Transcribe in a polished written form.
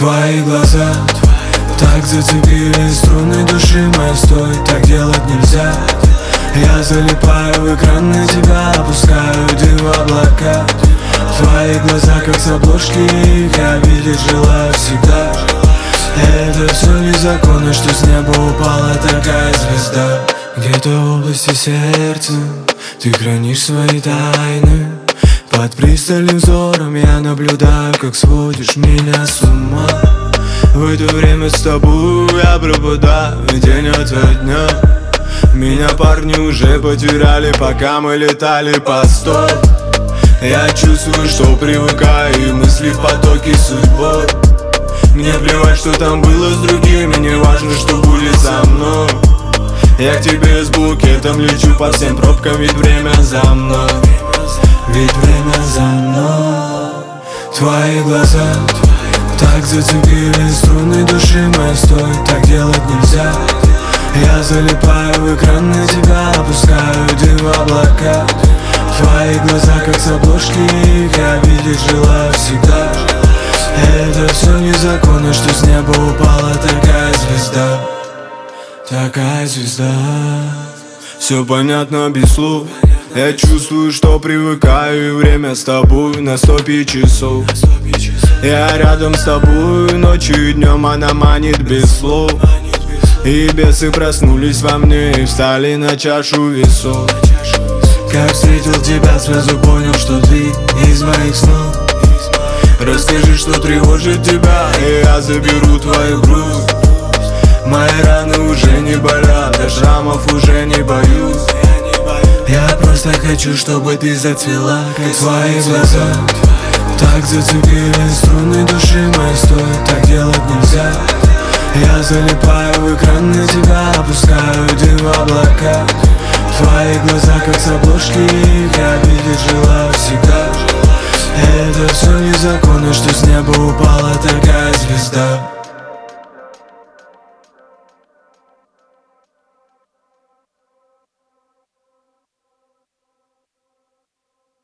Твои глаза так зацепили струны души моей. Стой, так делать нельзя. Я залипаю в экран, на тебя опускаю дым в облака. Твои глаза как с обложки, их я видеть желаю всегда. Это все незаконно, что с неба упала такая звезда. Где-то в области сердца ты хранишь свои тайны. Под пристальным взором я наблюдаю, как сводишь меня с ума. В это время с тобой я пропадаю день ото дня. Меня парни уже потеряли, пока мы летали под стоп. Я чувствую, что привыкаю, и мысли в потоке судьбой. Мне плевать, что там было с другими, не важно, что будет со мной. Я к тебе с букетом лечу по всем пробкам, ведь время за мной. Ведь время за мной. Твои глаза так зацепили струны души моей. Стой, так делать нельзя. Я залипаю в экран, на тебя опускаю дым в облака. Твои глаза как с обложки, их я видеть желаю всегда. Это все незаконно, что с неба упала такая звезда. Такая звезда. Все понятно без слов. Я чувствую, что привыкаю, и время с тобой на 105 часов. Я рядом с тобой ночью и днем, она манит без слов. И бесы проснулись во мне и встали на чашу весов. Как встретил тебя, сразу понял, что ты из моих снов. Расскажи, что тревожит тебя, и я заберу твою грусть. Мои раны уже не болят, до шрамов уже не боюсь. Я просто хочу, чтобы ты зацвела, как твои глаза так зацепили струны души моей. Стой, так делать нельзя. Я залипаю в экран, на тебя опускаю дым в облака. Твои глаза как с обложки, их я видеть желаю всегда. Это все незаконно, что с неба упала такая звезда.